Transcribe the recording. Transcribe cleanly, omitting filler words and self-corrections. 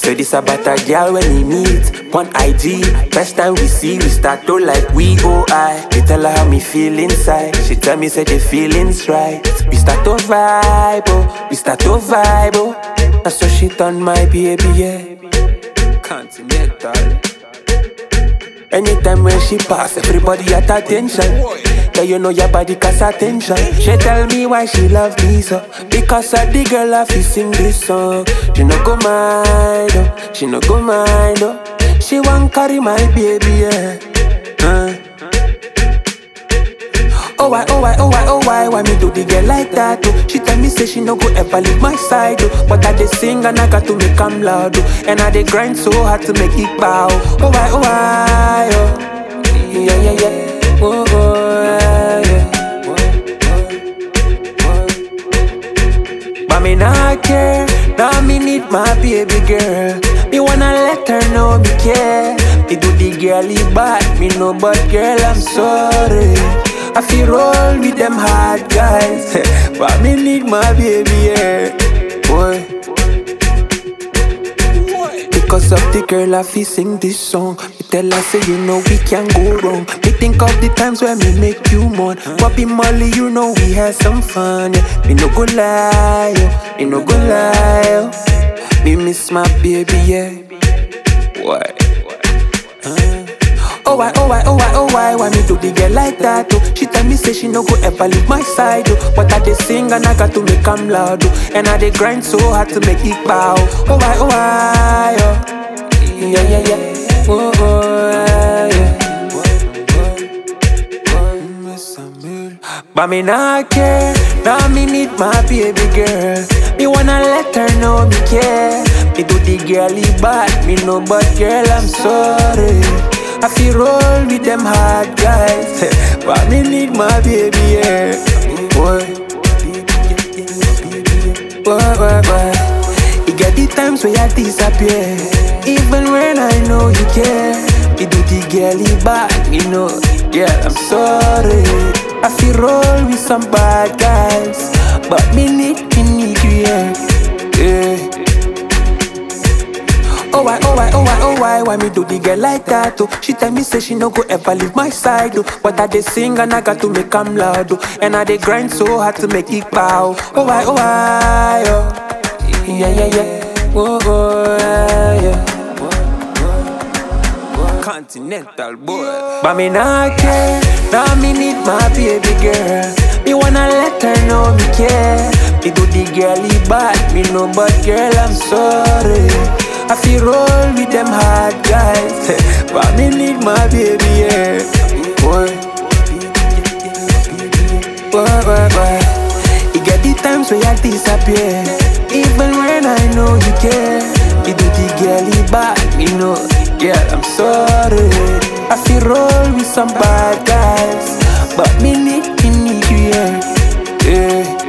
So this about a girl when we meet on IG. First time we see, we start to like we go I. We tell her how me feel inside. She tell me say the feelings right. We start to vibe, oh, we start to vibe, oh. That's so she on my baby, yeah. Continental. Anytime when she pass, everybody at attention. Yeah, you know your body cause attention. She tell me why she love me so. Because of the girl I feel sing this song. She no go mind, oh. She no go mind, oh. She want carry my baby, yeah. Oh why, oh why, oh why, oh why me do the girl like that, oh? She tell me say she no go ever leave my side, oh. But I dey sing and I got to make 'em loud, oh. And I dey grind so hard to make it bow. Oh why, oh, yeah, yeah, yeah. Oh, yeah. But me not care, now me need my baby girl. Me wanna let her know me care. Me do the girly bad, me no but girl I'm sorry. I feel roll with them hard guys. But me need my baby, yeah. Boy. Because of the girl I feel sing this song. Me tell her say you know we can't go wrong. Me think of the times when me make you mourn. Bobby Molly, you know we had some fun, yeah. Me no go lie, oh. Me no go lie, oh. Me miss my baby, yeah. Why? Oh why, oh why, oh why, oh why me do the girl like that, oh? She tell me say she no go ever leave my side, oh. But I dey sing and I got to make 'em loud, oh. And I dey grind so hard to make it bow. Oh why, oh. Yeah, yeah, yeah. Oh, yeah. But me not care, now me need my baby girl. Me wanna let her know me care. Me do the girly bad, me no but girl I'm sorry. I feel roll with them hard guys. But me need my baby, yeah. Boy. Boy. You get the times where I disappear. Even when I know you care. You do the girly bad, you know. Yeah, I'm sorry. I feel roll with some bad guys. But me need you, yeah. Yeah. Oh why, oh why, oh why, oh why me do the girl like that, oh? She tell me say she no go ever leave my side, oh. But I dey sing and I got to make 'em loud, oh. And I dey grind so hard to make it bow. Oh why, oh. Yeah, yeah, yeah. Oh, yeah. Continental boy. But me not care, now me need my baby girl. Me wanna let her know me care. Me do the girly bad, me no but girl I'm sorry. I feel roll with them hard guys. But me need my baby, yeah. Boy. You get the times where I disappear. Even when I know you care. You do the girly bad, me know. Yeah, I'm sorry. I feel roll with some bad guys. But me need you, yeah. Yeah.